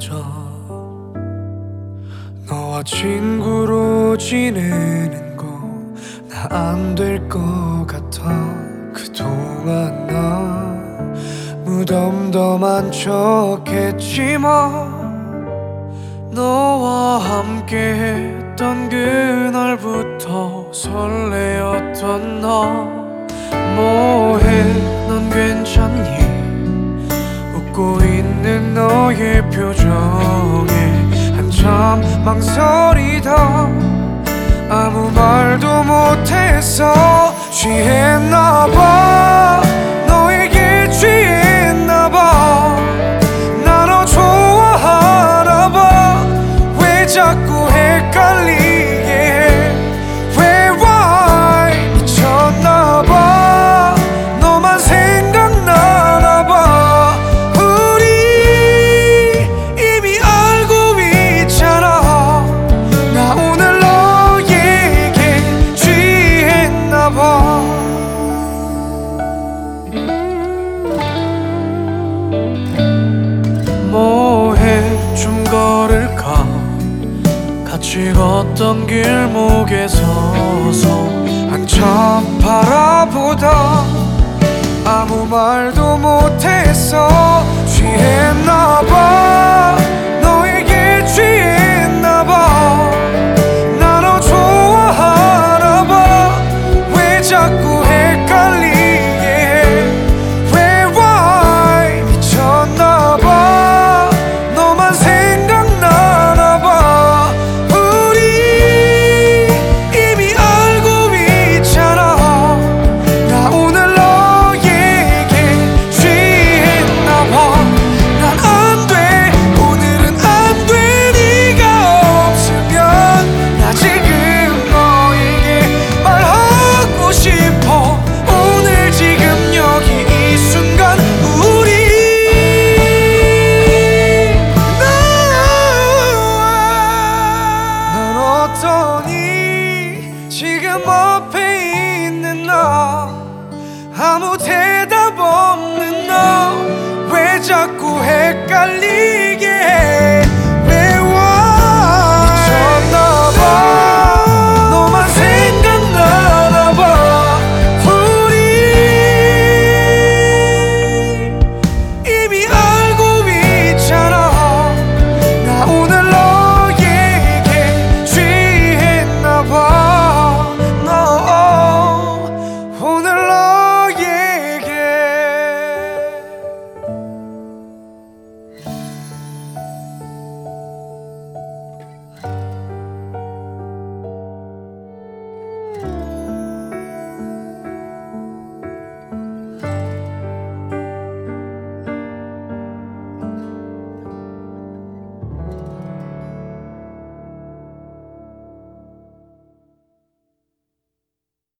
꺼져. 너와 친구로 지내는 거 나 안 될 것 같아. 그동안 나 무덤덤한 척했지만 너와 함께 했던 그날부터 설레었던 너. 뭐해 넌 괜찮니? 웃고 있는 너의 표정에 한참 망설이다 아무 말도 못했어. 취했나봐, 너에게 취했나봐. 나 너 좋아하나봐. 왜 자꾸 헷갈리게 해. 왜 why 미쳤나봐. 너만 생각나나봐. 우리 이미 알고 있잖아. 나 오늘 너에게 취했나봐. 뭐해 좀 걸을까. 같이 걷던 길목에 서서 한참 바라보다 아무 말도 못했어. 취했나봐.